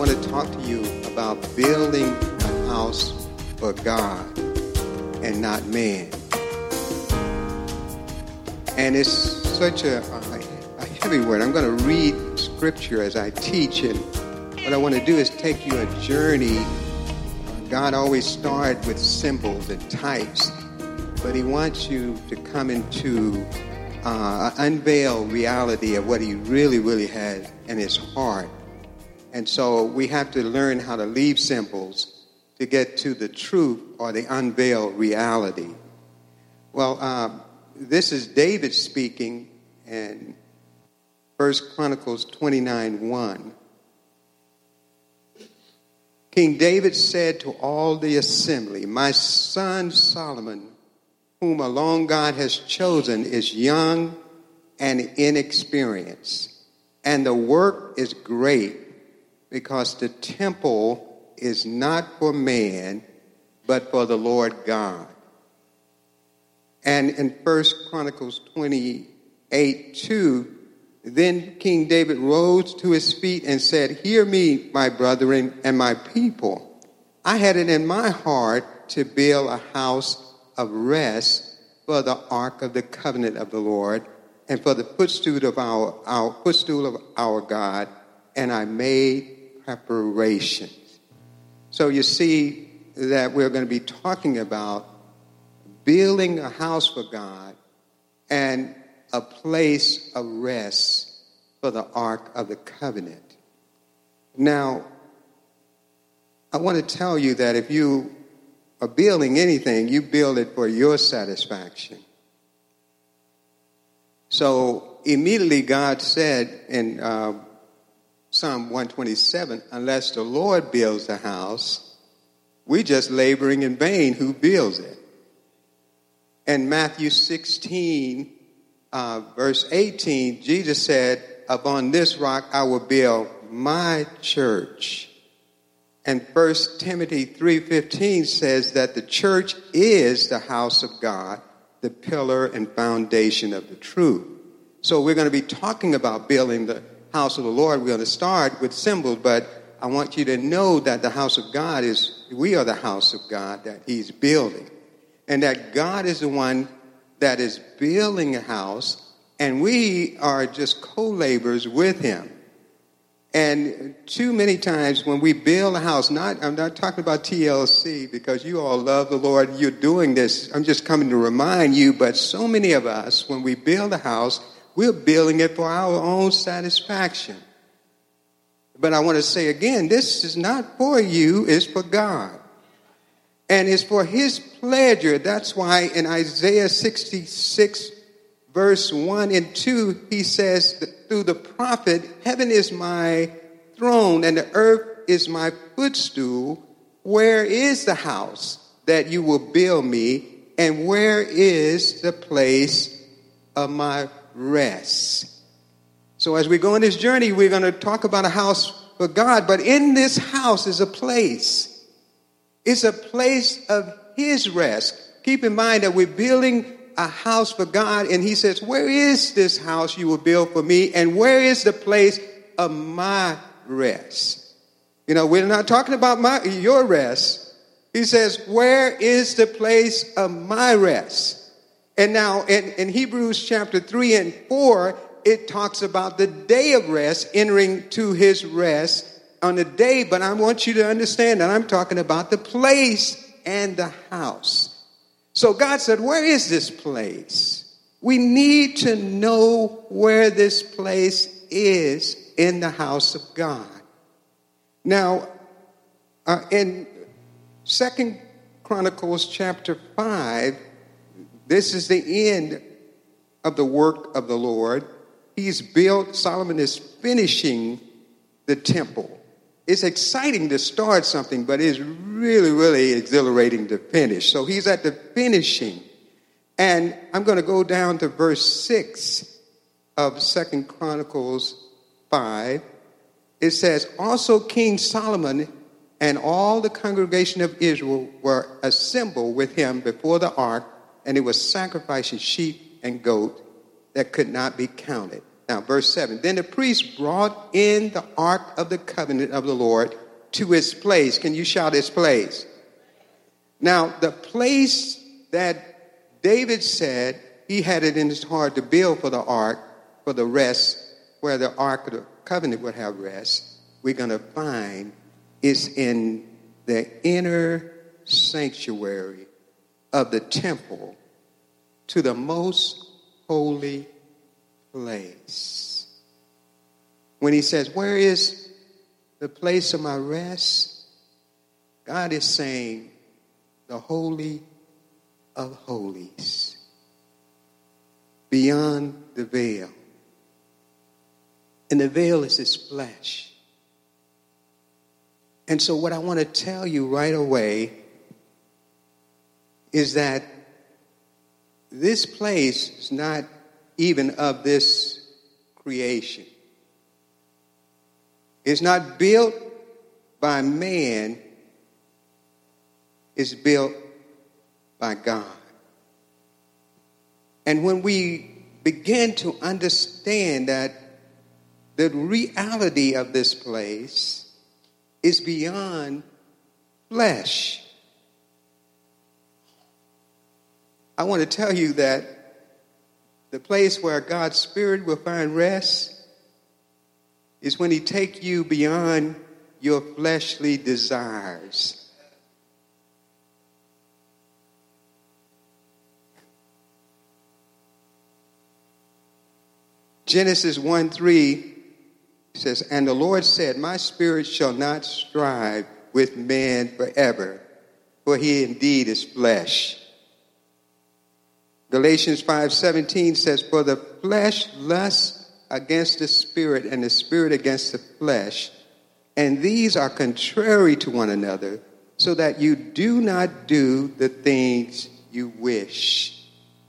want to talk to you about building a house for God and not man. And it's such a heavy word. I'm going to read scripture as I teach, and what I want to do is take you a journey. God always starts with symbols and types, but he wants you to come into unveil reality of what he really has in his heart. And so we have to learn how to leave symbols to get to the truth or the unveiled reality. Well, this is David speaking in 1 Chronicles 29:1. King David said to all the assembly, "My son Solomon, whom alone God has chosen, is young and inexperienced, and the work is great, because the temple is not for man, but for the Lord God." And in 1 Chronicles 28:2, then King David rose to his feet and said, "Hear me, my brethren and my people. I had it in my heart to build a house of rest for the ark of the covenant of the Lord, and for the footstool of our God, and I made preparations." So you see that we're going to be talking about building a house for God and a place of rest for the ark of the covenant. Now, I want to tell you that if you are building anything, you build it for your satisfaction. So immediately God said in Psalm 127, "Unless the Lord builds the house, we just laboring in vain who builds it." And Matthew 16, verse 18, Jesus said, "Upon this rock I will build my church." And 1 Timothy 3:15 says that the church is the house of God, the pillar and foundation of the truth. So we're going to be talking about building the house of the Lord. We're going to start with symbols, but I want you to know that the house of God we are the house of God that he's building. And that God is the one that is building a house, and we are just co-laborers with him. And too many times when we build a house, I'm not talking about TLC because you all love the Lord, you're doing this. I'm just coming to remind you, but so many of us, when we build a house, we're building it for our own satisfaction. But I want to say again, this is not for you, it's for God. And it's for his pleasure. That's why in Isaiah 66, verse 1 and 2, he says through the prophet, "Heaven is my throne and the earth is my footstool. Where is the house that you will build me? And where is the place of my rest?" So as we go on this journey, we're going to talk about a house for God. But in this house is a place. It's a place of his rest. Keep in mind that we're building a house for God, and he says, "Where is this house you will build for me? And where is the place of my rest?" You know, we're not talking about your rest. He says, "Where is the place of my rest?" And now in Hebrews chapter 3 and 4, it talks about the day of rest, entering to his rest on the day. But I want you to understand that I'm talking about the place and the house. So God said, where is this place? We need to know where this place is in the house of God. Now, in 2 Chronicles chapter 5, this is the end of the work of the Lord. Solomon is finishing the temple. It's exciting to start something, but it's really exhilarating to finish. So he's at the finishing. And I'm going to go down to verse 6 of 2 Chronicles 5. It says, "Also King Solomon and all the congregation of Israel were assembled with him before the ark, and it was sacrificing sheep and goat that could not be counted." Now, verse 7. Then the priest brought in the ark of the covenant of the Lord to its place. Can you shout its place? Now, the place that David said he had it in his heart to build for the ark, for the rest, where the ark of the covenant would have rest, we're going to find is in the inner sanctuary of the temple to the most holy place. When he says, where is the place of my rest? God is saying, the Holy of Holies, beyond the veil. And the veil is his flesh. And so what I want to tell you right away is that this place is not even of this creation. It's not built by man. It's built by God. And when we begin to understand that the reality of this place is beyond flesh, I want to tell you that the place where God's Spirit will find rest is when he takes you beyond your fleshly desires. Genesis 1:3 says, and the Lord said, my spirit shall not strive with man forever, for he indeed is flesh. Galatians 5:17 says, for the flesh lusts against the spirit, and the spirit against the flesh, and these are contrary to one another, so that you do not do the things you wish.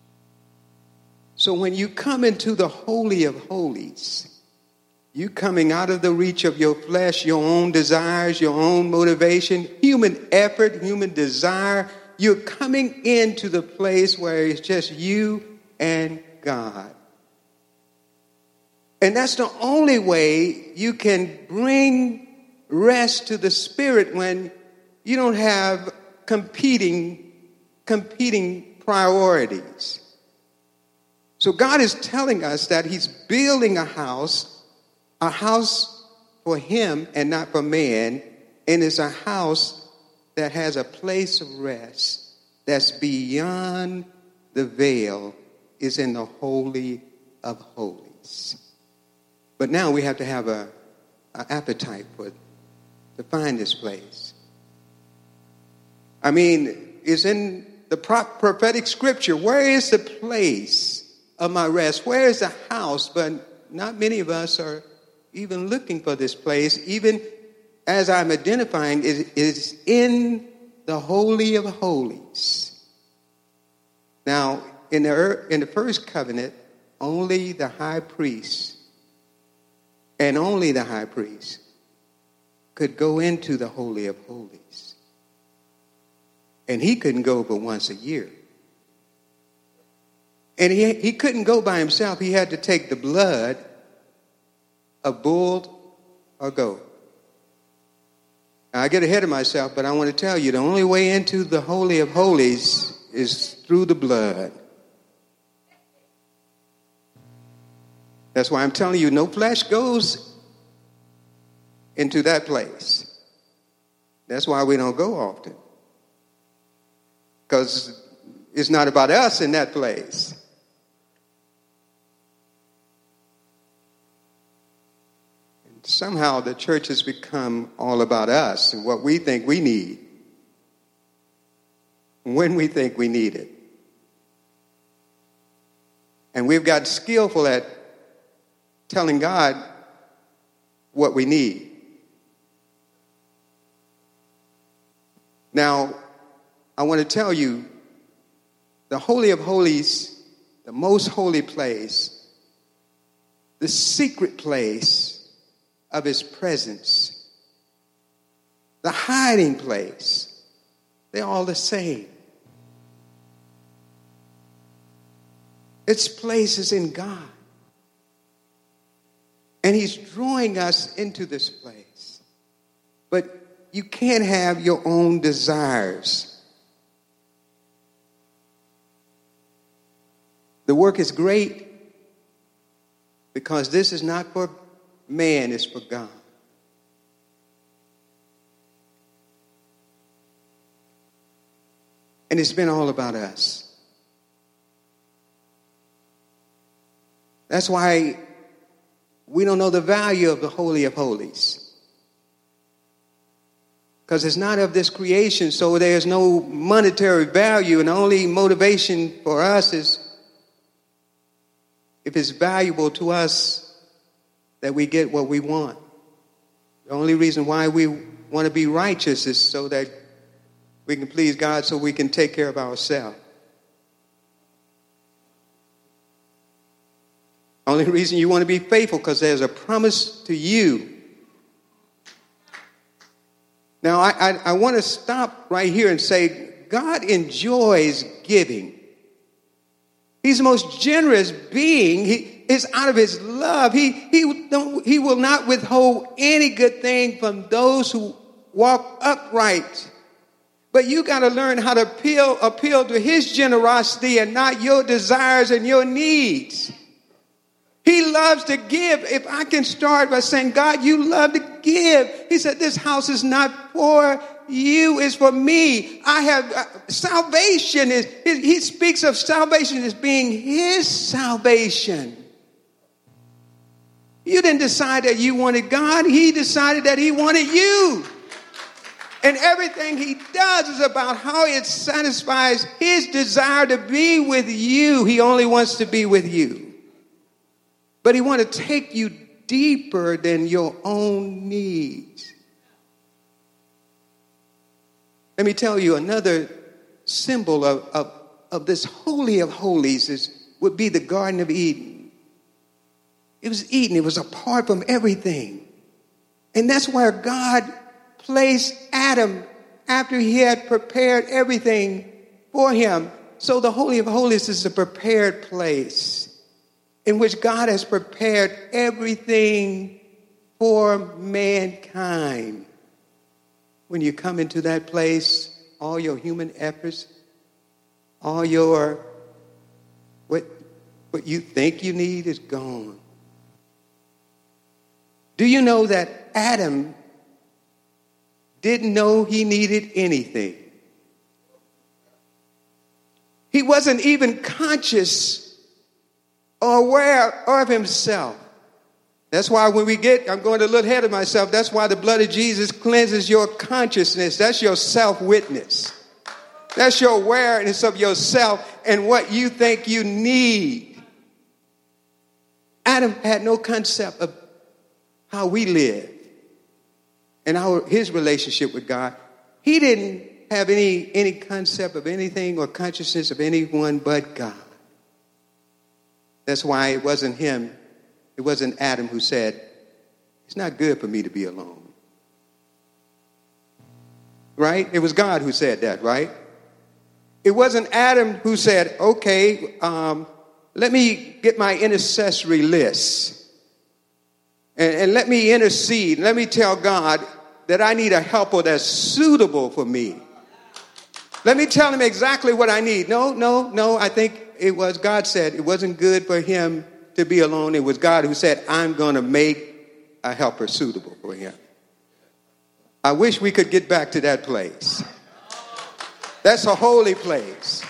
So when you come into the Holy of Holies, you coming out of the reach of your flesh, your own desires, your own motivation, human effort, human desire. You're coming into the place where it's just you and God. And that's the only way you can bring rest to the spirit when you don't have competing priorities. So God is telling us that he's building a house for him and not for man, and it's a house that has a place of rest that's beyond the veil, is in the Holy of Holies. But now we have to have an appetite to find this place. I mean, it's in the prophetic scripture. Where is the place of my rest? Where is the house? But not many of us are even looking for this place, even as I'm identifying, is in the Holy of Holies. Now, in the first covenant, only the high priest, and only the high priest, could go into the Holy of Holies. And he couldn't go but once a year. And he couldn't go by himself. He had to take the blood of bull or goat. Now, I get ahead of myself, but I want to tell you the only way into the Holy of Holies is through the blood. That's why I'm telling you, no flesh goes into that place. That's why we don't go often. Because it's not about us in that place. And somehow the church has become all about us and what we think we need, when we think we need it. And we've got skillful at telling God what we need. Now, I want to tell you, the Holy of Holies, the most holy place, the secret place of his presence, the hiding place, they're all the same. Its place is in God. And he's drawing us into this place. But you can't have your own desires. The work is great because this is not for man, it's for God. And it's been all about us. That's why we don't know the value of the Holy of Holies. Because it's not of this creation, so there's no monetary value, and the only motivation for us is if it's valuable to us that we get what we want. The only reason why we want to be righteous is so that we can please God, so we can take care of ourselves. Only reason you want to be faithful because there's a promise to you. Now, I want to stop right here and say God enjoys giving. He's the most generous being. He is out of his love. He will not withhold any good thing from those who walk upright. But you got to learn how to appeal to his generosity and not your desires and your needs. He loves to give. If I can start by saying, God, you love to give. He said, this house is not for you, it's for me. I have salvation. He speaks of salvation as being his salvation. You didn't decide that you wanted God. He decided that he wanted you. And everything he does is about how it satisfies his desire to be with you. He only wants to be with you. But he wants to take you deeper than your own needs. Let me tell you, another symbol of this Holy of Holies would be the Garden of Eden. It was Eden. It was apart from everything. And that's where God placed Adam after he had prepared everything for him. So the Holy of Holies is a prepared place in which God has prepared everything for mankind. When you come into that place, all your human efforts, all your what you think you need is gone. Do you know that Adam didn't know he needed anything? He wasn't even conscious or aware of himself. That's why when I'm going a little ahead of myself, that's why the blood of Jesus cleanses your consciousness. That's your self-witness. That's your awareness of yourself and what you think you need. Adam had no concept of how we live and his relationship with God. He didn't have any concept of anything or consciousness of anyone but God. That's why it wasn't him. It wasn't Adam who said, it's not good for me to be alone. Right? It was God who said that, right? It wasn't Adam who said, okay, let me get my intercessory list. And let me intercede. Let me tell God that I need a helper that's suitable for me. Let me tell him exactly what I need. No. I think it was God said it wasn't good for him to be alone. It was God who said, I'm going to make a helper suitable for him. I wish we could get back to that place. That's a holy place.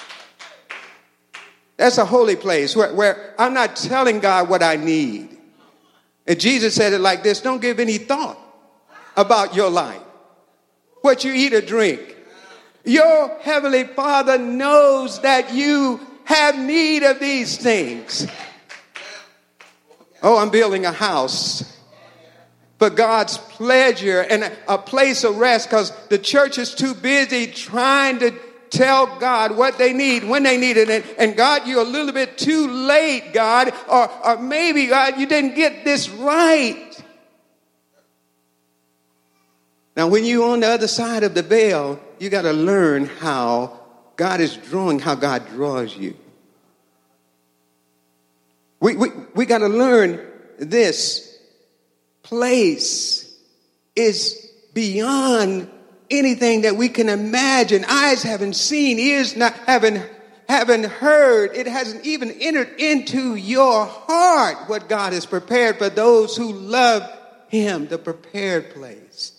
That's a holy place where I'm not telling God what I need. And Jesus said it like this: don't give any thought about your life, what you eat or drink. Your heavenly Father knows that you have need of these things. Oh, I'm building a house for God's pleasure and a place of rest, because the church is too busy trying to tell God what they need, when they need it. And God, you're a little bit too late, God. Or maybe, God, you didn't get this right. Now, when you're on the other side of the veil, you got to learn how God is drawing, how God draws you. We got to learn this place is beyond anything that we can imagine. Eyes haven't seen, ears haven't heard. It hasn't even entered into your heart what God has prepared for those who love him, the prepared place.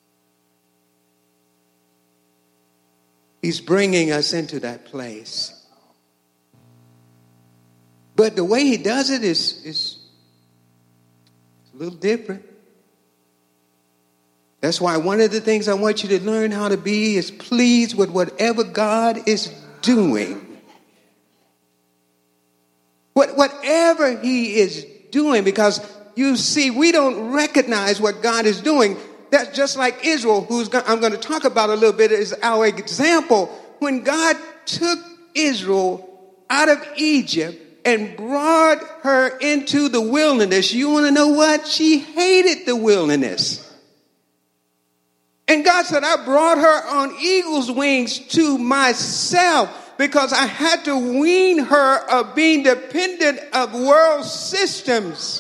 He's bringing us into that place. But the way he does it is a little different. That's why one of the things I want you to learn how to be is pleased with whatever God is doing. Whatever he is doing, because you see, we don't recognize what God is doing. That's just like Israel, I'm going to talk about a little bit, is our example. When God took Israel out of Egypt and brought her into the wilderness, you want to know what? She hated the wilderness. And God said, I brought her on eagle's wings to myself because I had to wean her of being dependent of world systems.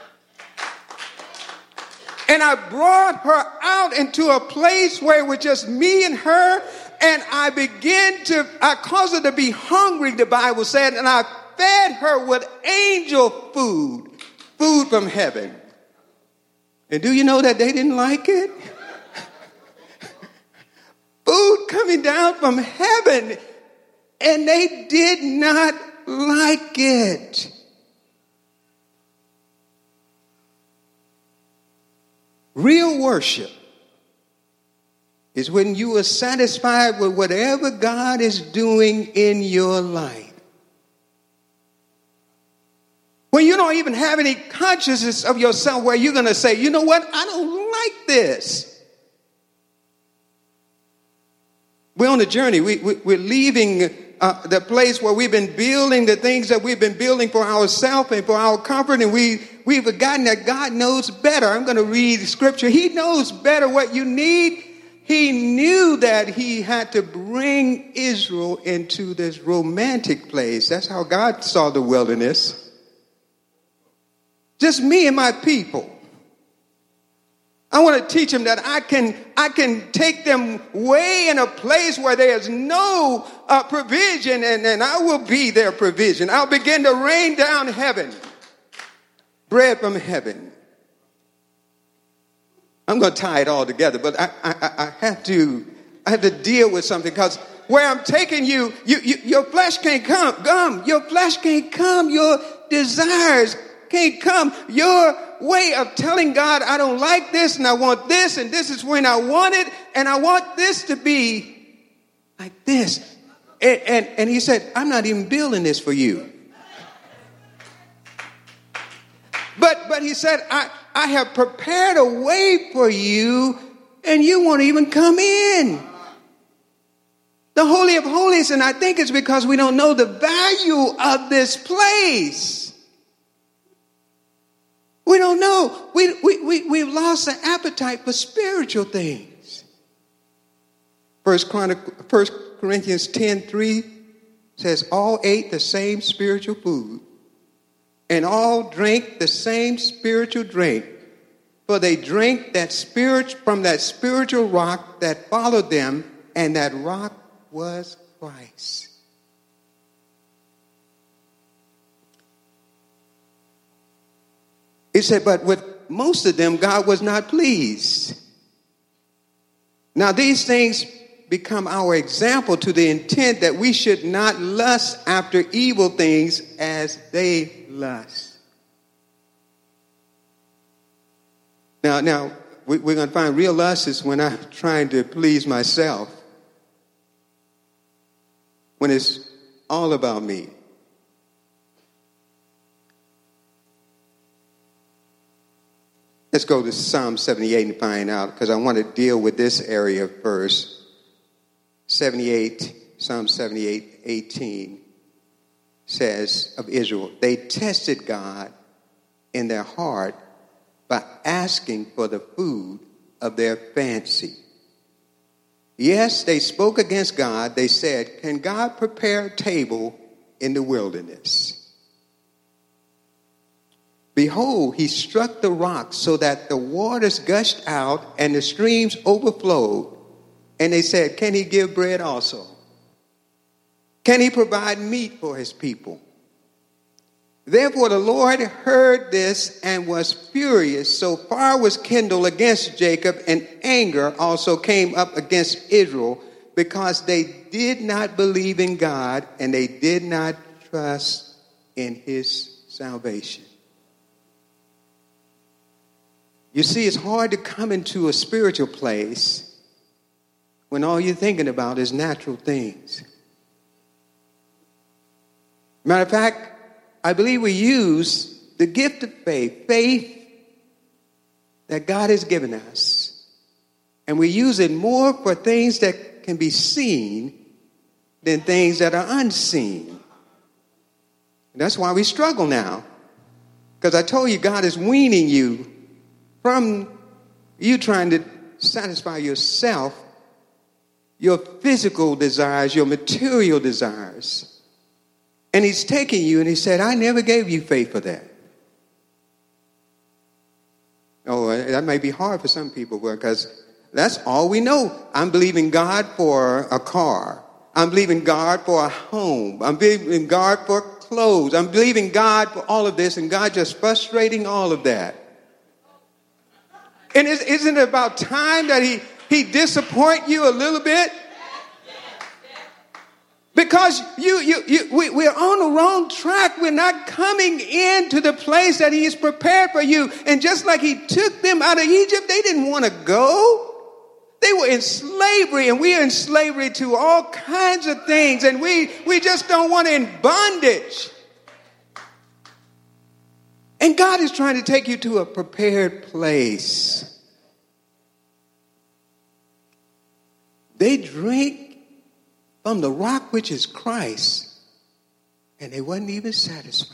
And I brought her out into a place where it was just me and her. And I caused her to be hungry, the Bible said, and I fed her with angel food from heaven. And do you know that they didn't like it? Food coming down from heaven, and they did not like it. Real worship is when you are satisfied with whatever God is doing in your life. When you don't even have any consciousness of yourself where you're going to say, you know what, I don't like this. We're on a journey. We're leaving the place where we've been building the things that we've been building for ourselves and for our comfort, and we've forgotten that God knows better. I'm going to read scripture. He knows better what you need. He knew that he had to bring Israel into this romantic place. That's how God saw the wilderness. Just me and my people. I want to teach them that I can take them way in a place where there's no provision, and I will be their provision. I'll begin to rain down heaven, bread from heaven. I'm going to tie it all together, but I have to deal with something, because where I'm taking you, your flesh can't come. Your flesh can't come. Your desires can't come. Your way of telling God, I don't like this, and I want this, and this is when I want it, and I want this to be like this. And he said, I'm not even building this for you. But he said, I have prepared a way for you, and you won't even come in. The Holy of Holies, and I think it's because we don't know the value of this place. We don't know. We've lost the appetite for spiritual things. 1 Corinthians 10:3 says, all ate the same spiritual food, and all drank the same spiritual drink, for they drank from that spiritual rock that followed them, and that rock was Christ. He said, but with most of them, God was not pleased. Now, these things become our example to the intent that we should not lust after evil things as they lust. Now, we're going to find real lust is when I'm trying to please myself. When it's all about me. Let's go to Psalm 78 and find out, because I want to deal with this area first. Psalm 78:18 says of Israel, they tested God in their heart by asking for the food of their fancy. Yes, they spoke against God. They said, can God prepare a table in the wilderness? behold, he struck the rock so that the waters gushed out and the streams overflowed. And they said, can he give bread also? Can he provide meat for his people? Therefore the Lord heard this and was furious. So fire was kindled against Jacob, and anger also came up against Israel, because they did not believe in God and they did not trust in his salvation. You see, it's hard to come into a spiritual place when all you're thinking about is natural things. Matter of fact, I believe we use the gift of faith that God has given us, and we use it more for things that can be seen than things that are unseen. And that's why we struggle now, because I told you God is weaning you from you trying to satisfy yourself, your physical desires, your material desires. And he's taking you and he said, I never gave you faith for that. Oh, that may be hard for some people because that's all we know. I'm believing God for a car. I'm believing God for a home. I'm believing God for clothes. I'm believing God for all of this, and God just frustrating all of that. And isn't it about time that he disappoint you a little bit? Because we're on the wrong track. We're not coming into the place that he has prepared for you. And just like he took them out of Egypt, they didn't want to go. They were in slavery, and we are in slavery to all kinds of things. And we just don't want to in bondage. And God is trying to take you to a prepared place. They drink from the rock which is Christ, and they wasn't even satisfied.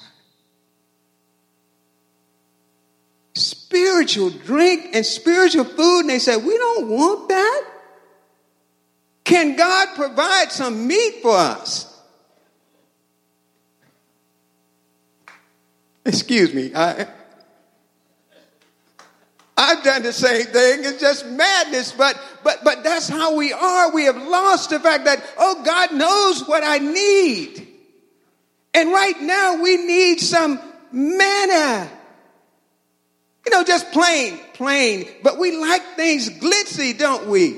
Spiritual drink and spiritual food, and they said, we don't want that. Can God provide some meat for us? Excuse me, I've done the same thing. It's just madness, but that's how we are. We have lost the fact that, oh, God knows what I need. And right now we need some manna. You know, just plain. But we like things glitzy, don't we?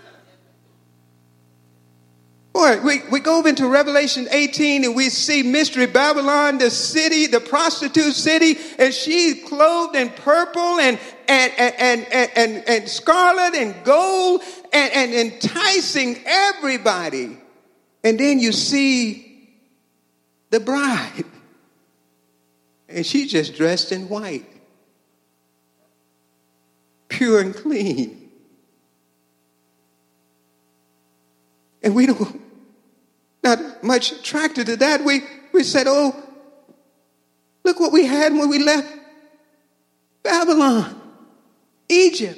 Boy, we go over into Revelation 18 and we see Mystery Babylon, the city, the prostitute city, and she's clothed in purple and scarlet and gold and enticing everybody. And then you see the bride, and she's just dressed in white, pure and clean. And we don't, not much attracted to that. We said, oh, look what we had when we left Babylon, Egypt.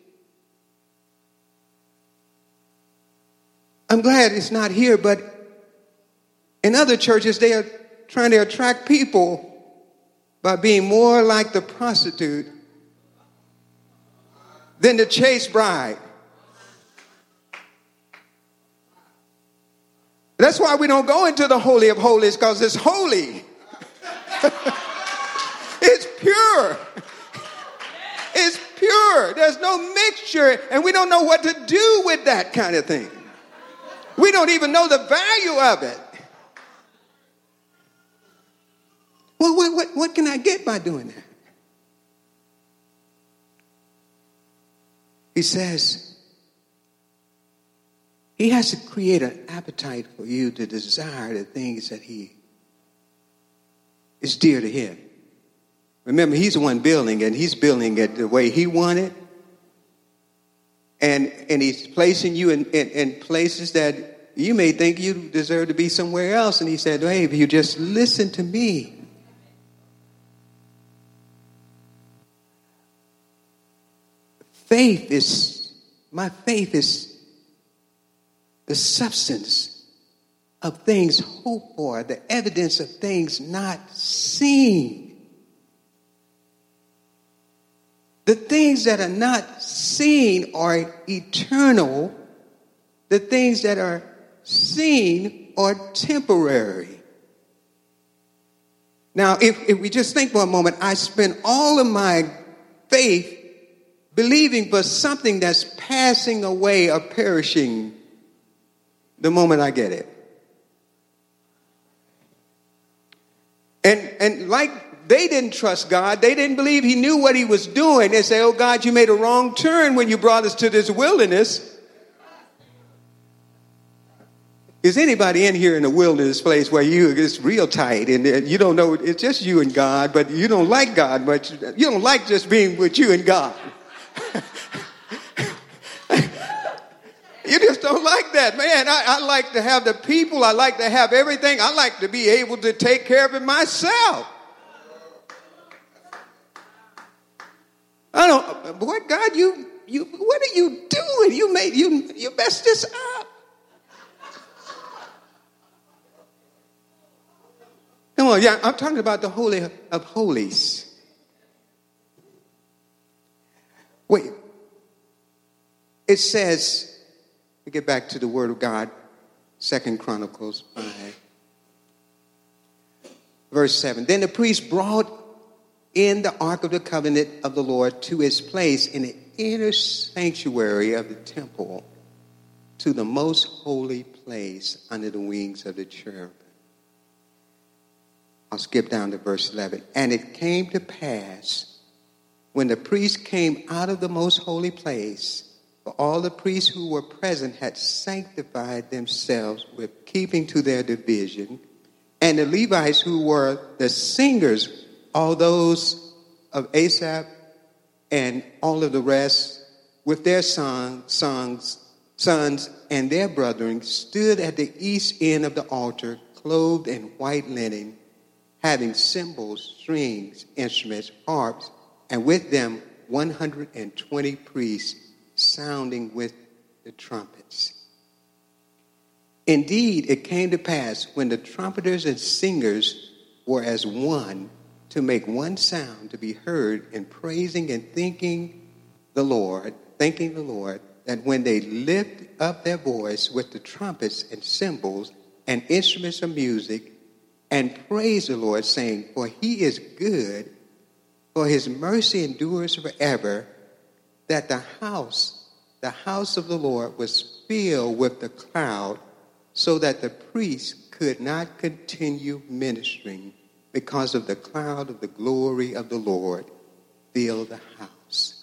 I'm glad it's not here, but in other churches, they are trying to attract people by being more like the prostitute than the chaste bride. That's why we don't go into the Holy of Holies, because it's holy. It's pure. It's pure. There's no mixture, and we don't know what to do with that kind of thing. We don't even know the value of it. Well, what can I get by doing that? He says, he has to create an appetite for you to desire the things that he is dear to him. Remember, he's the one building, and he's building it the way he wanted. And he's placing you in places that you may think you deserve to be somewhere else. And he said, hey, if you just listen to me. My faith is the substance of things hoped for, the evidence of things not seen. The things that are not seen are eternal. The things that are seen are temporary. Now, if we just think for a moment, I spend all of my faith believing for something that's passing away or perishing the moment I get it. And like they didn't trust God, they didn't believe he knew what he was doing. They say, oh God, you made a wrong turn when you brought us to this wilderness. Is anybody in here in a wilderness place where it's real tight and you don't know, it's just you and God, but you don't like God much. You don't like just being with you and God. You just don't like that, man. I like to have the people. I like to have everything. I like to be able to take care of it myself. I don't, boy, God, you, what are you doing? You messed this up. Come on, yeah, I'm talking about the Holy of Holies. Wait, it says, we get back to the Word of God, 2 Chronicles 5, verse 7. Then the priest brought in the Ark of the Covenant of the Lord to its place in the inner sanctuary of the temple, to the most holy place under the wings of the cherubim. I'll skip down to verse 11. And it came to pass, when the priest came out of the most holy place, for all the priests who were present had sanctified themselves with keeping to their division, and the Levites who were the singers, all those of Asaph and all of the rest, with their sons and their brethren, stood at the east end of the altar, clothed in white linen, having cymbals, strings, instruments, harps, and with them 120 priests sounding with the trumpets. Indeed, it came to pass when the trumpeters and singers were as one, to make one sound to be heard in praising and thanking the Lord, that when they lift up their voice with the trumpets and cymbals and instruments of music, and praise the Lord, saying, for he is good, for his mercy endures forever, that the house of the Lord was filled with the cloud, so that the priests could not continue ministering, because of the cloud of the glory of the Lord filled the house.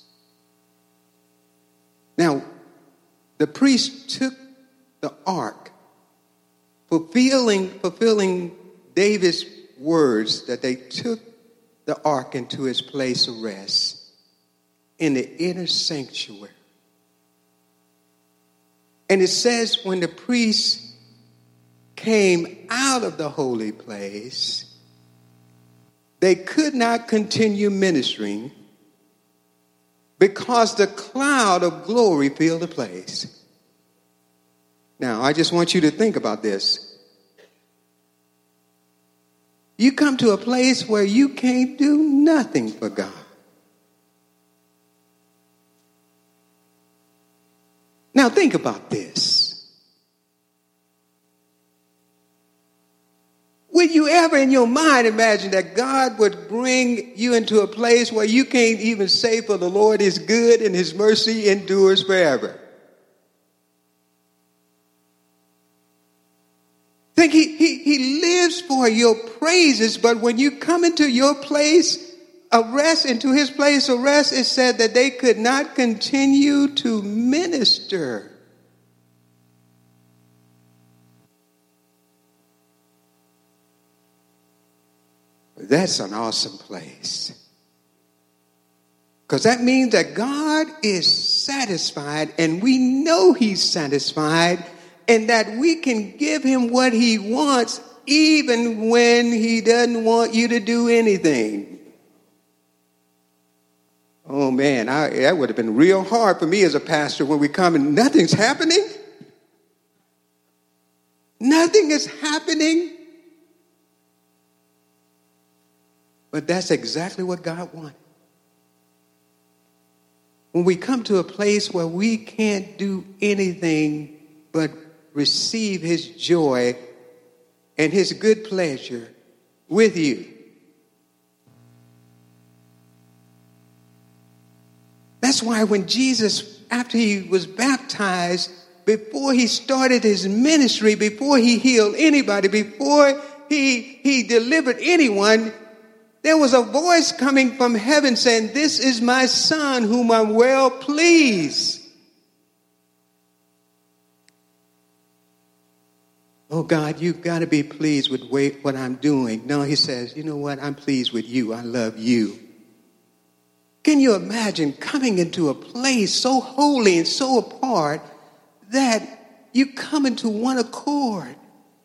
Now, the priest took the ark, fulfilling David's words that they took the ark into its place of rest in the inner sanctuary. And it says when the priests came out of the holy place, they could not continue ministering because the cloud of glory filled the place. Now, I just want you to think about this. You come to a place where you can't do nothing for God. Now think about this. Would you ever in your mind imagine that God would bring you into a place where you can't even say, for the Lord is good and his mercy endures forever? Think he lives for your praises, but when you come into your place of rest, into his place of rest, it said that they could not continue to minister. That's an awesome place. Because that means that God is satisfied, and we know he's satisfied, and that we can give him what he wants even when he doesn't want you to do anything. Oh man, that would have been real hard for me as a pastor when we come and nothing's happening. Nothing is happening. But that's exactly what God wanted. when we come to a place where we can't do anything but receive his joy and his good pleasure with you. That's why when Jesus, after he was baptized, before he started his ministry, before he healed anybody, before he delivered anyone, there was a voice coming from heaven saying, "This is my son whom I'm well pleased." Oh God, you've got to be pleased with what I'm doing. No, he says, you know what? I'm pleased with you. I love you. Can you imagine coming into a place so holy and so apart that you come into one accord?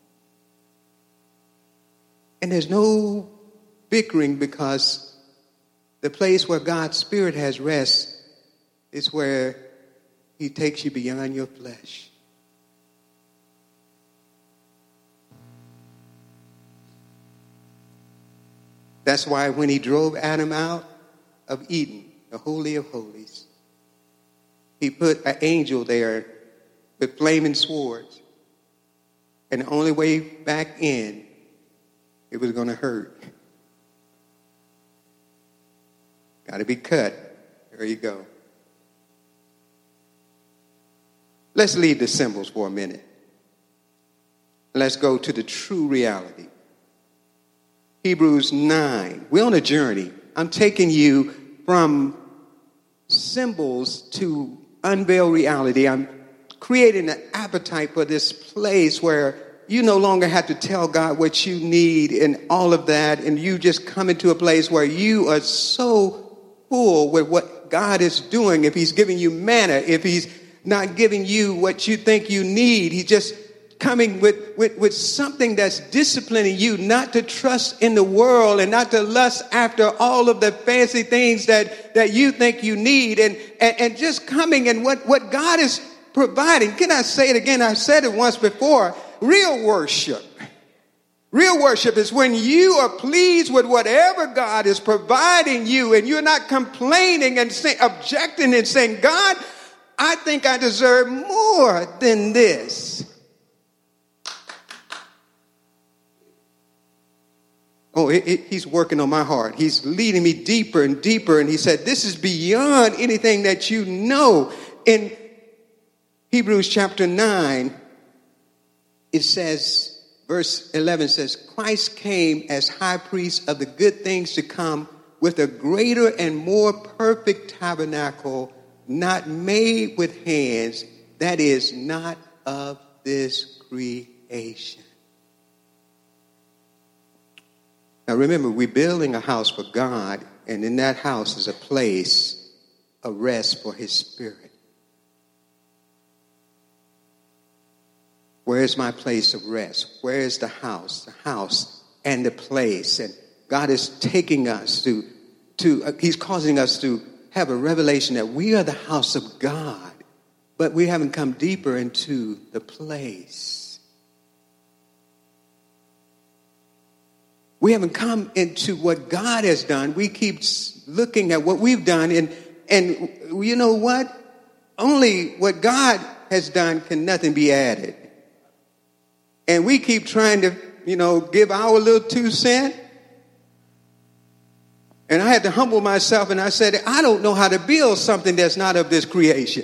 And there's no bickering, because the place where God's Spirit has rest is where he takes you beyond your flesh. That's why when he drove Adam out of Eden, the Holy of Holies, he put an angel there with flaming swords. And the only way back in, it was going to hurt. Got to be cut. There you go. Let's leave the symbols for a minute. Let's go to the true reality. Hebrews 9. We're on a journey. I'm taking you from symbols to unveil reality. I'm creating an appetite for this place where you no longer have to tell God what you need and all of that, and you just come into a place where you are so full with what God is doing. If he's giving you manna, if he's not giving you what you think you need, he's just coming with something that's disciplining you not to trust in the world and not to lust after all of the fancy things that you think you need, and just coming and what God is providing. Can I say it again? I said it once before. Real worship is when you are pleased with whatever God is providing you, and you're not complaining and objecting and saying, God, I think I deserve more than this. Oh, he's working on my heart. He's leading me deeper and deeper. And he said, this is beyond anything that you know. In Hebrews chapter 9, it says, verse 11 says, Christ came as high priest of the good things to come, with a greater and more perfect tabernacle, not made with hands, that is, not of this creation. Now remember, we're building a house for God, and in that house is a place of rest for his Spirit. Where is my place of rest? Where is the house? The house and the place. And God is taking us to he's causing us to have a revelation that we are the house of God, but we haven't come deeper into the place. We haven't come into what God has done. We keep looking at what we've done, and you know what? Only what God has done can nothing be added. And we keep trying to, give our little 2 cents. And I had to humble myself, and I said, I don't know how to build something that's not of this creation.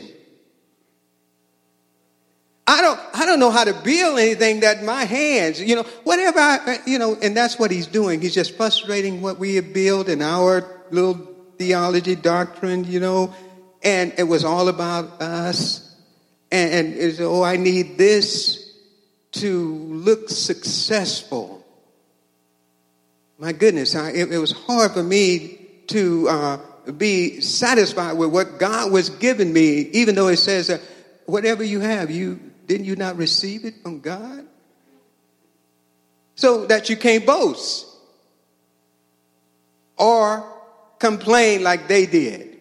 I don't know how to build anything that my hands, whatever and that's what he's doing. He's just frustrating what we have built in our little theology doctrine, and it was all about us. And it's, I need this to look successful. My goodness, it was hard for me to be satisfied with what God was giving me, even though it says that whatever you have, didn't you not receive it from God? So that you can't boast or complain like they did.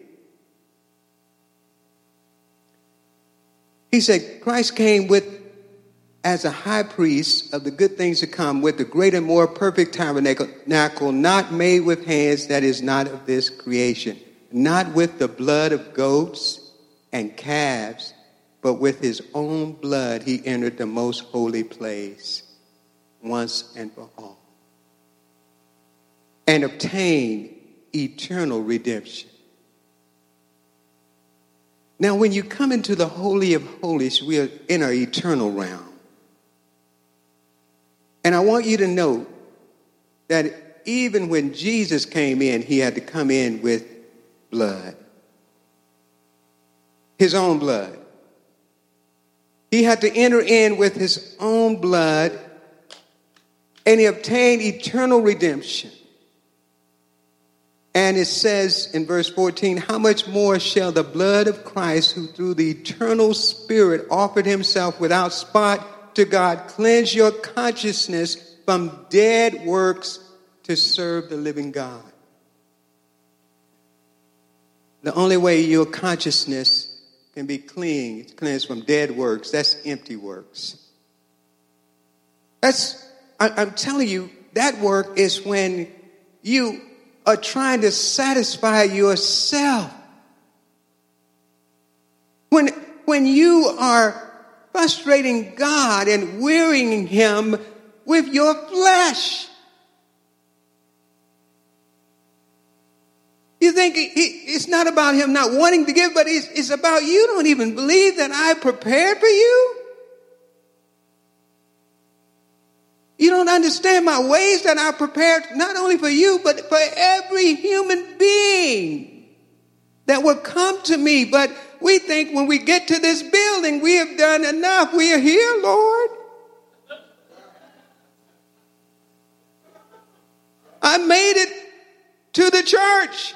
He said Christ came as a high priest of the good things to come, with the greater, more perfect tabernacle, not made with hands, that is not of this creation. not with the blood of goats and calves, but with his own blood he entered the most holy place once and for all, and obtained eternal redemption. Now, when you come into the Holy of Holies, we are in our eternal realm. And I want you to know that even when Jesus came in, he had to come in with blood. His own blood. He had to enter in with his own blood, and he obtained eternal redemption. And it says in verse 14, how much more shall the blood of Christ, who through the eternal Spirit offered himself without spot to God, cleanse your consciousness from dead works to serve the living God. The only way your consciousness can be cleansed from dead works, that's empty works. I'm telling you, that work is when you are trying to satisfy yourself. When you are frustrating God and wearying him with your flesh. You think it's not about him not wanting to give, but it's about you don't even believe that I prepared for you? You don't understand my ways that I prepared not only for you, but for every human being that will come to me. But we think when we get to this building, we have done enough. We are here, Lord. I made it to the church.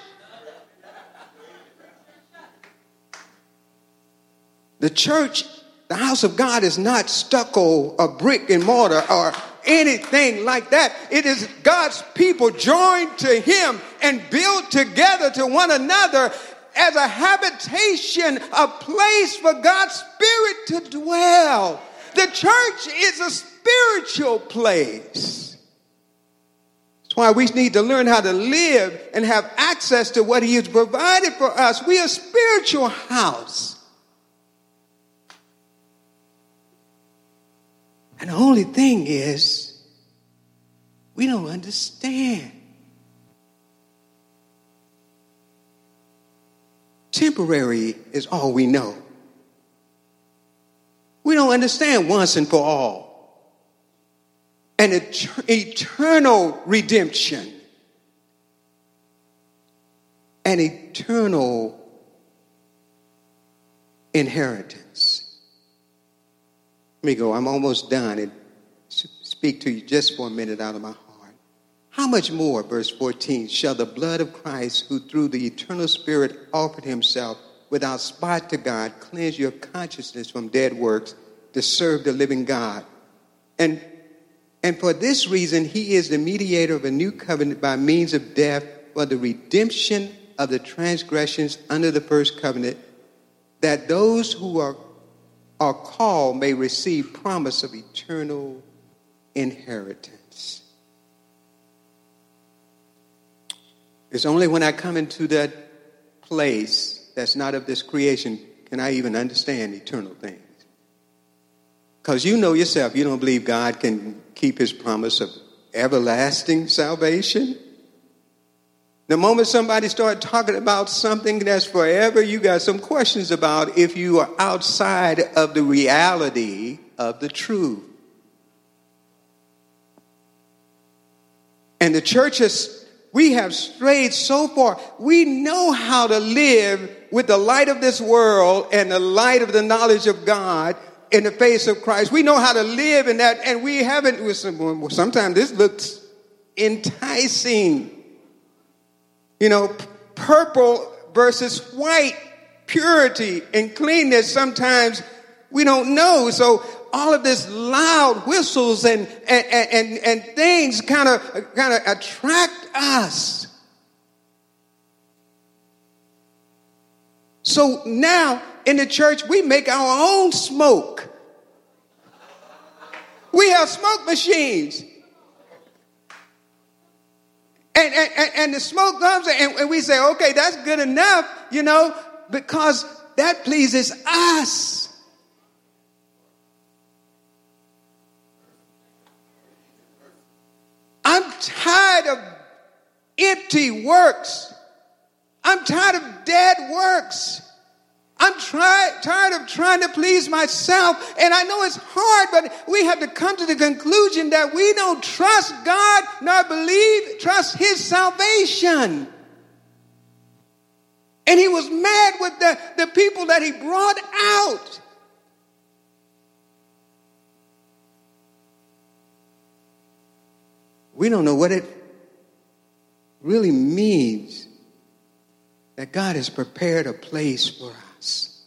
The church, the house of God, is not stucco or brick and mortar or anything like that. It is God's people joined to him and built together to one another as a habitation, a place for God's Spirit to dwell. The church is a spiritual place. That's why we need to learn how to live and have access to what he has provided for us. We are a spiritual house. And the only thing is, we don't understand. Temporary is all we know. We don't understand once and for all. An eternal redemption. An eternal inheritance. Let me go. I'm almost done and speak to you just for a minute out of my heart. How much more, verse 14, shall the blood of Christ, who through the eternal Spirit offered himself without spot to God, cleanse your consciousness from dead works to serve the living God? And for this reason, he is the mediator of a new covenant by means of death for the redemption of the transgressions under the first covenant, that those who are called may receive promise of eternal inheritance. It's only when I come into that place that's not of this creation can I even understand eternal things. Because you know yourself, you don't believe God can keep his promise of everlasting salvation. The moment somebody starts talking about something that's forever, you got some questions about if you are outside of the reality of the truth. And the church we have strayed so far. We know how to live with the light of this world and the light of the knowledge of God in the face of Christ. We know how to live in that, and we haven't. Sometimes this looks enticing. You know, purple versus white, purity and cleanness, sometimes we don't know. So all of this loud whistles and things kind of attract us. So now in the church, we make our own smoke. We have smoke machines. And the smoke comes and we say, okay, that's good enough, because that pleases us. I'm tired of empty works. I'm tired of dead works. I'm tired of trying to please myself. And I know it's hard, but we have to come to the conclusion that we don't trust God nor trust his salvation. And he was mad with the people that he brought out. We don't know what it really means that God has prepared a place for us.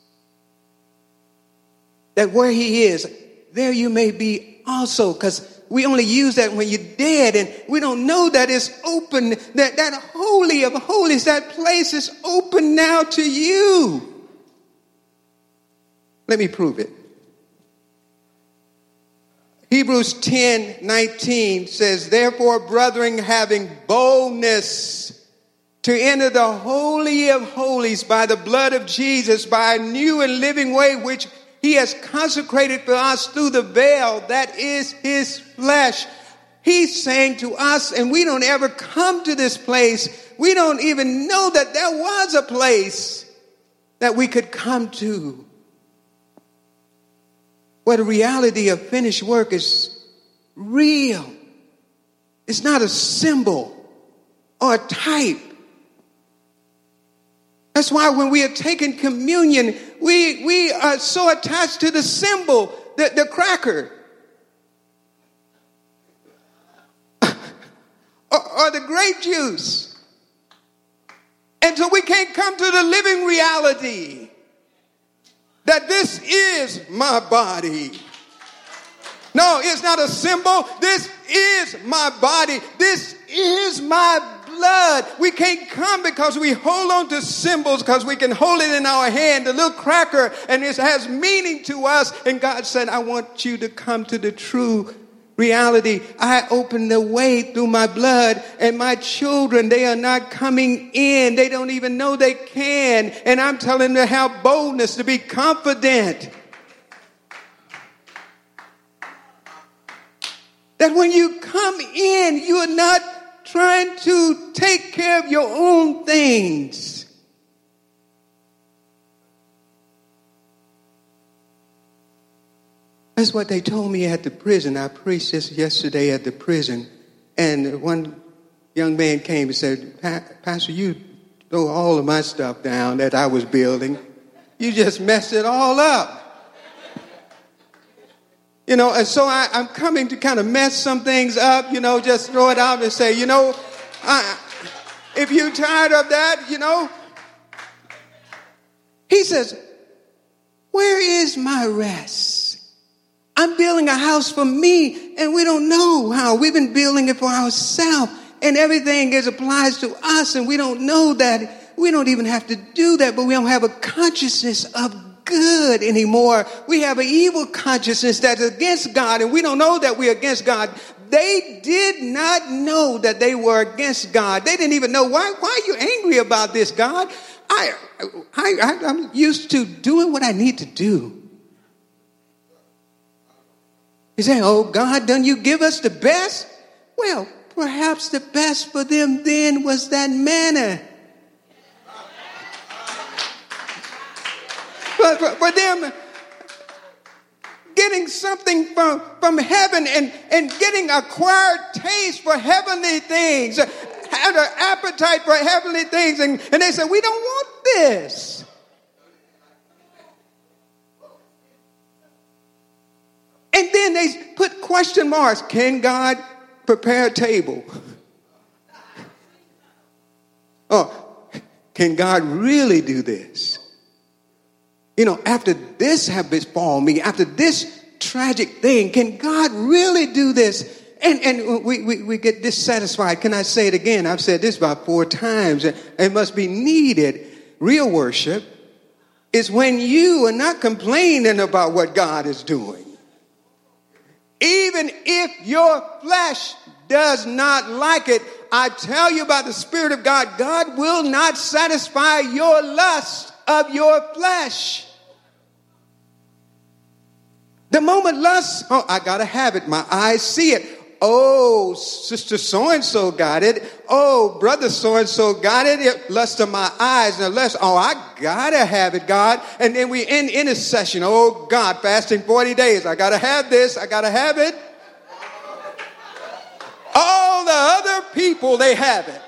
That where he is, there you may be also, because we only use that when you're dead, and we don't know that it's open, that holy of holies, that place is open now to you. Let me prove it. Hebrews 10:19 says, therefore, brethren, having boldness to enter the Holy of Holies by the blood of Jesus, by a new and living way which he has consecrated for us through the veil, that is his flesh. He's saying to us, and we don't ever come to this place, we don't even know that there was a place that we could come to, where the reality of finished work is real. It's not a symbol or a type. That's why when we are taking communion, we are so attached to the symbol, the cracker, or the grape juice. And so we can't come to the living reality that this is my body. No, it's not a symbol. This is my body. This is my blood. We can't come because we hold on to symbols, because we can hold it in our hand, the little cracker, and it has meaning to us. And God said, I want you to come to the true reality. I open the way through my blood, and my children, they are not coming in. They don't even know they can. And I'm telling them to have boldness, to be confident. That when you come in, you are not trying to take care of your own things. That's what they told me at the prison. I preached this yesterday at the prison. And one young man came and said, Pastor, you throw all of my stuff down that I was building. You just messed it all up. And so I'm coming to kind of mess some things up, just throw it out and say, if you're tired of that, He says, where is my rest? I'm building a house for me, and we don't know how. We've been building it for ourselves, and everything applies to us, and we don't know that. We don't even have to do that, but we don't have a consciousness of good anymore. We have an evil consciousness that's against God, and we don't know that we're against God. They did not know that they were against God. They didn't even know, why are you angry about this, God? I'm used to doing what I need to do. You say, oh, God, don't you give us the best? Well, perhaps the best for them then was that manna. For them getting something from heaven and getting acquired taste for heavenly things, had an appetite for heavenly things, and they said, we don't want this. And then they put question marks. Can God prepare a table? Oh, can God really do this? After this have befallen me, after this tragic thing, can God really do this? And we get dissatisfied. Can I say it again? I've said this about 4 times. It must be needed. Real worship is when you are not complaining about what God is doing. Even if your flesh does not like it. I tell you about the Spirit of God. God will not satisfy your lust of your flesh. The moment lust, oh, I got to have it. My eyes see it. Oh, sister so-and-so got it. Oh, brother so-and-so got it. Lust of my eyes and lust. Oh, I got to have it, God. And then we end intercession. Oh, God, fasting 40 days. I got to have this. I got to have it. All the other people, they have it.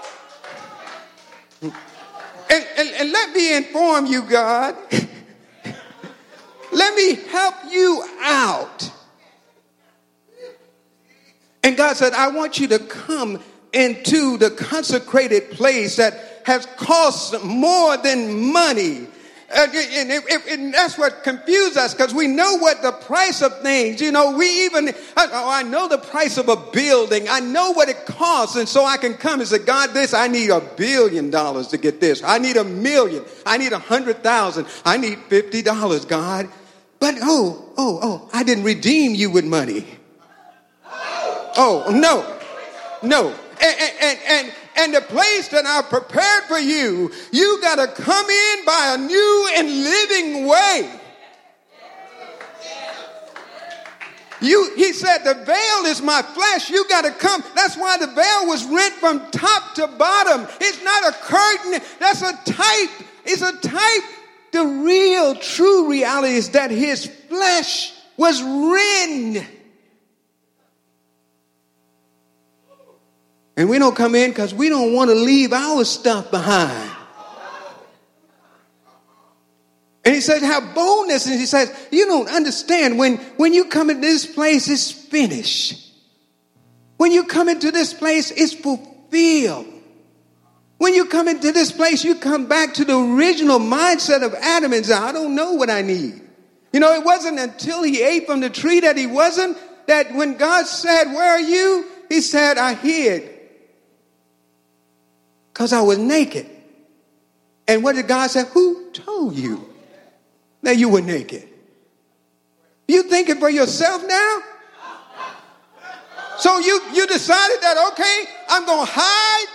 And let me inform you, God. Let me help you out. And God said, I want you to come into the consecrated place that has cost more than money. And that's what confused us, because we know what the price of things, we even, I know the price of a building. I know what it costs. And so I can come and say, God, I need $1 billion to get this. I need $1 million. I need 100,000. I need $50, God. But, I didn't redeem you with money. Oh, no. And the place that I prepared for you, you got to come in by a new and living way. He said, the veil is my flesh. You got to come. That's why the veil was rent from top to bottom. It's not a curtain. That's a type. It's a type. The real, true reality is that his flesh was rent. And we don't come in because we don't want to leave our stuff behind. And he says, have boldness. And he says, you don't understand. When you come into this place, it's finished. When you come into this place, it's fulfilled. When you come into this place, you come back to the original mindset of Adam and say, I don't know what I need. It wasn't until he ate from the tree that when God said, where are you? He said, I hid. Because I was naked. And what did God say? Who told you that you were naked? You thinking for yourself now? So you decided that, okay, I'm going to hide.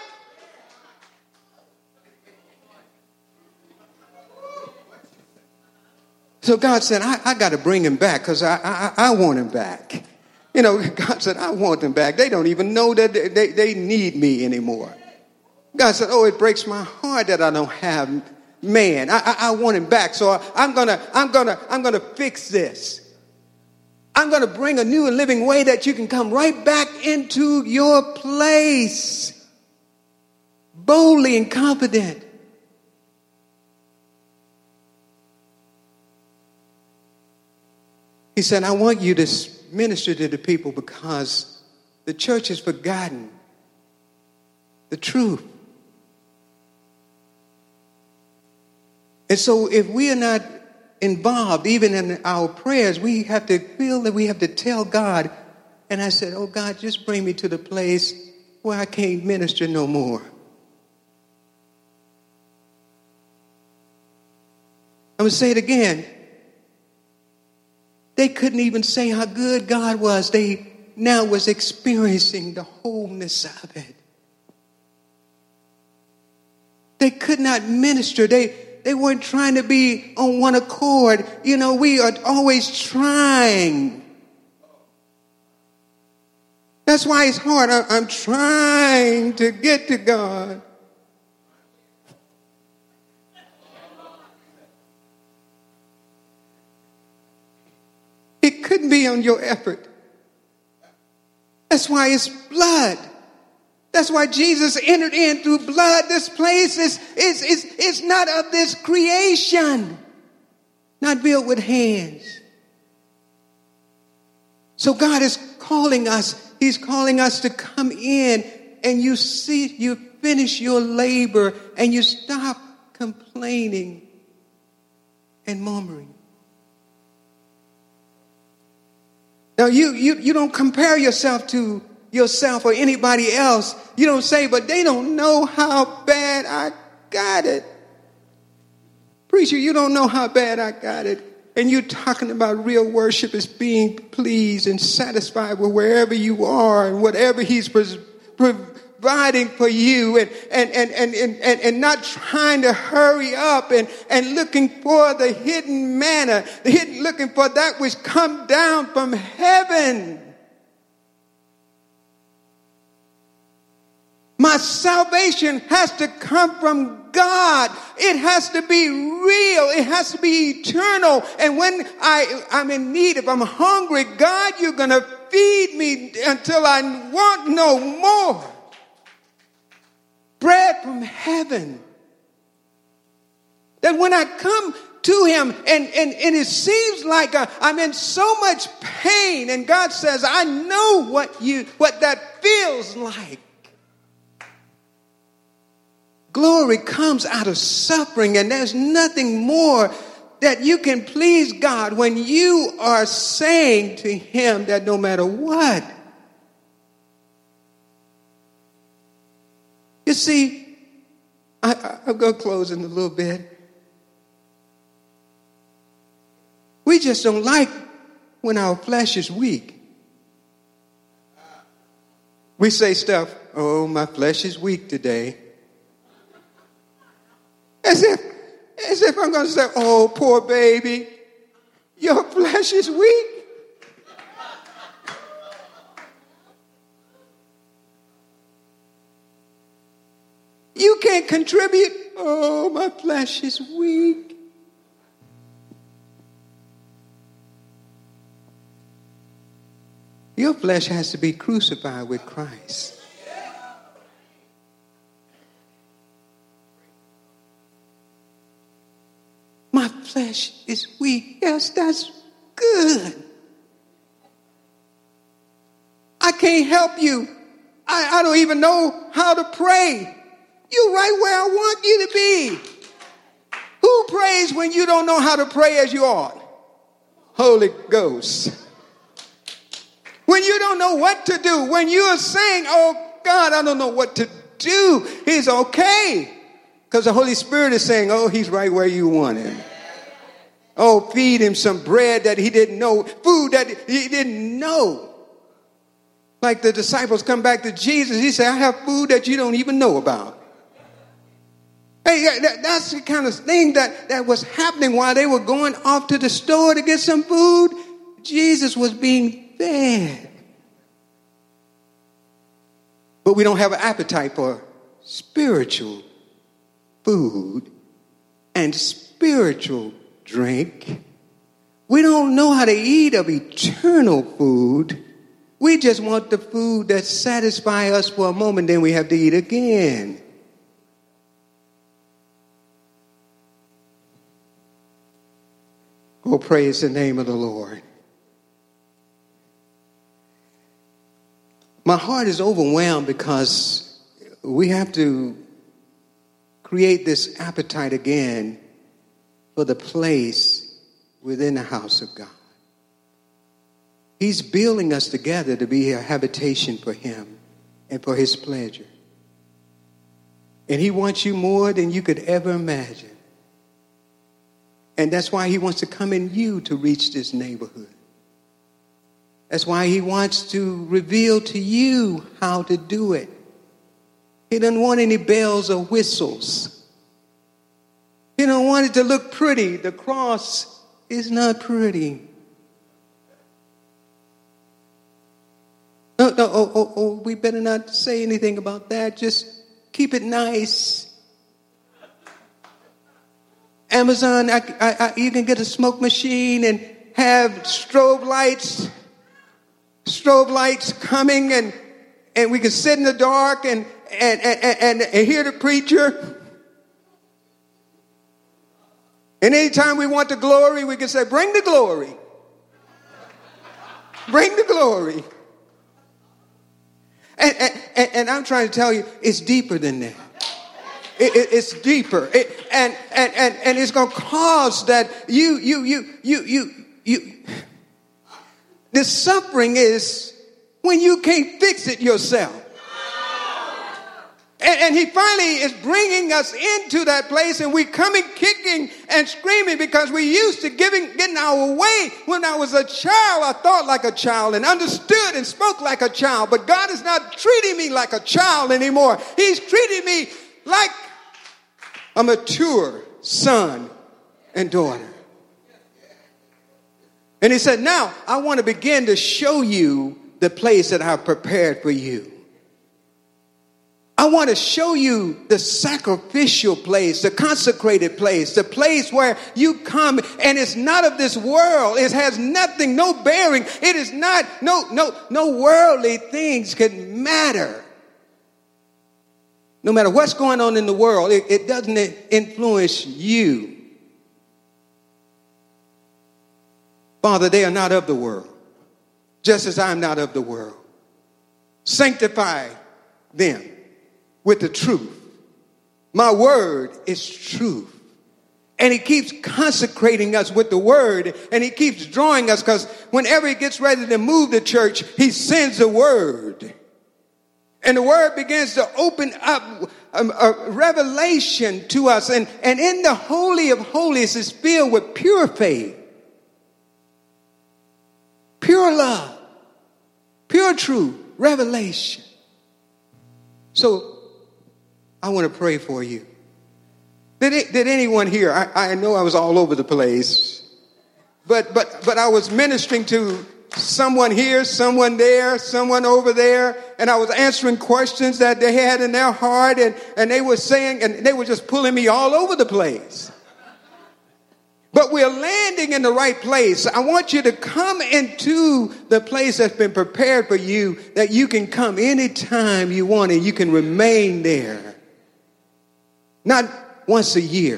So God said, I got to bring him back because I want him back. God said, I want them back. They don't even know that they need me anymore. God said, oh, it breaks my heart that I don't have man. I want him back. So I'm gonna fix this. I'm gonna bring a new and living way that you can come right back into your place. Boldly and confident. He said, I want you to minister to the people because the church has forgotten the truth. And so if we are not involved, even in our prayers, we have to feel that we have to tell God. And I said, oh, God, just bring me to the place where I can't minister no more. I'm going to say it again. They couldn't even say how good God was. They now was experiencing the wholeness of it. They could not minister. They weren't trying to be on one accord. We are always trying. That's why it's hard. I'm trying to get to God. It couldn't be on your effort. That's why it's blood. That's why Jesus entered in through blood. This place is not of this creation, not built with hands. So God is calling us. He's calling us to come in and you finish your labor and you stop complaining and murmuring. Now you don't compare yourself to yourself or anybody else. You don't say, but they don't know how bad I got it. Preacher, you don't know how bad I got it. And you're talking about real worship is being pleased and satisfied with wherever you are and whatever he's providing for you, and not trying to hurry up and looking for the hidden manna, looking for that which come down from heaven. My salvation has to come from God. It has to be real. It has to be eternal. And when I'm in need, if I'm hungry, God, you're going to feed me until I want no more. Bread from heaven. That when I come to him and it seems like I'm in so much pain, and God says, I know what that feels like. Glory comes out of suffering, and there's nothing more that you can please God when you are saying to him that no matter what. You see, I'm going to close in a little bit. We just don't like when our flesh is weak. We say stuff, oh, my flesh is weak today. As if I'm going to say, oh, poor baby, your flesh is weak. You can't contribute. Oh, my flesh is weak. Your flesh has to be crucified with Christ. My flesh is weak. Yes, that's good. I can't help you. I don't even know how to pray. You're right where I want you to be. Who prays when you don't know how to pray as you ought? Holy Ghost. When you don't know what to do, when you are saying, oh God, I don't know what to do, he's okay. Because the Holy Spirit is saying, oh, he's right where you want him. Oh, feed him some bread that he didn't know, food that he didn't know. Like the disciples come back to Jesus, he said, I have food that you don't even know about. Hey, that's the kind of thing that was happening while they were going off to the store to get some food. Jesus was being fed. But we don't have an appetite for spiritual food and spiritual drink. We don't know how to eat of eternal food. We just want the food that satisfies us for a moment, then we have to eat again. Oh, praise the name of the Lord. My heart is overwhelmed because we have to create this appetite again for the place within the house of God. He's building us together to be a habitation for him and for his pleasure. And he wants you more than you could ever imagine. And that's why he wants to come in you to reach this neighborhood. That's why he wants to reveal to you how to do it. He doesn't want any bells or whistles. He don't want it to look pretty. The cross is not pretty. No, we better not say anything about that. Just keep it nice. Amazon, you can get a smoke machine and have strobe lights coming, and we can sit in the dark and hear the preacher. And anytime we want the glory, we can say, bring the glory. Bring the glory. And I'm trying to tell you, it's deeper than that. It's deeper. And it's going to cause that you. The suffering is when you can't fix it yourself. And he finally is bringing us into that place, and we're coming kicking and screaming because we used to getting our way. When I was a child, I thought like a child and understood and spoke like a child. But God is not treating me like a child anymore. He's treating me like a mature son and daughter. And he said, now I want to begin to show you the place that I've prepared for you. I want to show you the sacrificial place, the consecrated place, the place where you come and it's not of this world. It has nothing, no bearing. It is not, no worldly things can matter. No matter what's going on in the world, it doesn't influence you. Father, they are not of the world, just as I'm not of the world. Sanctify them with the truth. My word is truth. And he keeps consecrating us with the word, and he keeps drawing us, because whenever he gets ready to move the church, he sends a word. And the word begins to open up a revelation to us. And in the Holy of Holies is filled with pure faith, pure love, pure truth, revelation. So I want to pray for you. Did anyone here? I know I was all over the place, but I was ministering to someone here, someone there, someone over there, and I was answering questions that they had in their heart, and they were saying, and they were just pulling me all over the place. But we're landing in the right place. I want you to come into the place that's been prepared for you, that you can come anytime you want and you can remain there. Not once a year.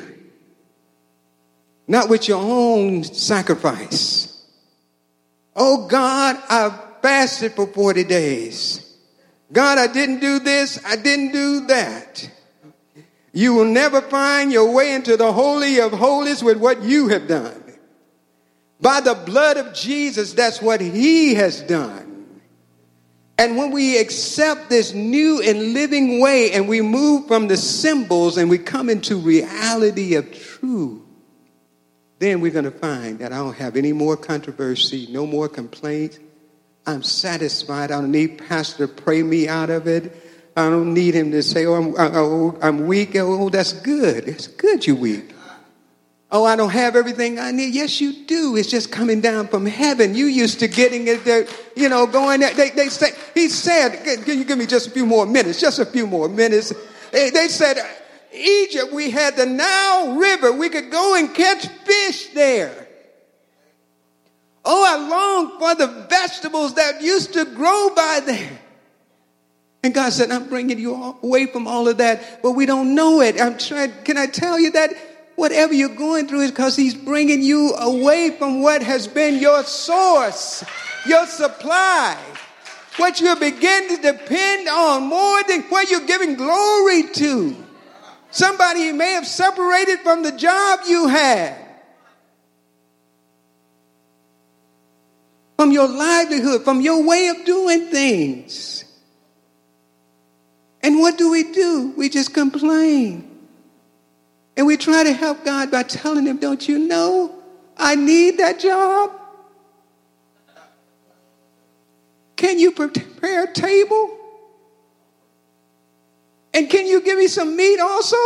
Not with your own sacrifice. Oh God, I fasted for 40 days. God, I didn't do this. I didn't do that. You will never find your way into the Holy of Holies with what you have done. By the blood of Jesus, that's what he has done. And when we accept this new and living way and we move from the symbols and we come into reality of truth, then we're going to find that I don't have any more controversy, no more complaints. I'm satisfied. I don't need pastor to pray me out of it. I don't need him to say, I'm weak. Oh, that's good. It's good you're weak. Oh, I don't have everything I need. Yes, you do. It's just coming down from heaven. You used to getting it there, going there. They say, he said, can you give me just a few more minutes? Just a few more minutes. They said, Egypt, we had the Nile River. We could go and catch fish there. Oh, I long for the vegetables that used to grow by there. And God said, I'm bringing you away from all of that, but we don't know it. Can I tell you that whatever you're going through is because he's bringing you away from what has been your source, your supply, what you're beginning to depend on more than what you're giving glory to. Somebody you may have separated from the job you had, from your livelihood, from your way of doing things. And what do? We just complain. And we try to help God by telling him, don't you know, I need that job. Can you prepare a table? And can you give me some meat also?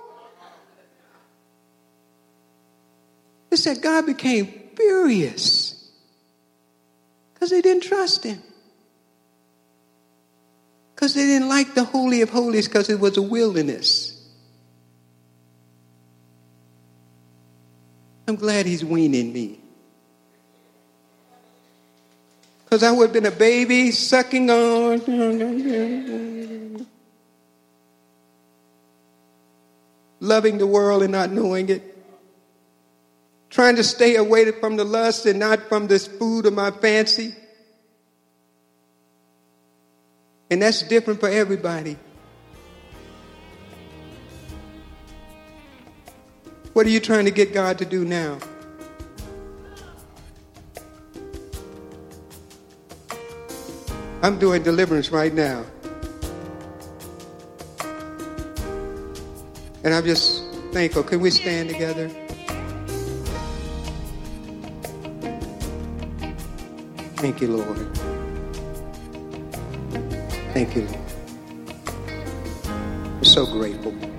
It said God became furious because they didn't trust him. Because they didn't like the Holy of Holies because it was a wilderness. I'm glad he's weaning me. Because I would have been a baby sucking on. Loving the world and not knowing it. Trying to stay away from the lust and not from this food of my fancy. And that's different for everybody. What are you trying to get God to do now? I'm doing deliverance right now. And I'm just thankful. Can we stand together? Thank you, Lord. Thank you, Lord. We're so grateful.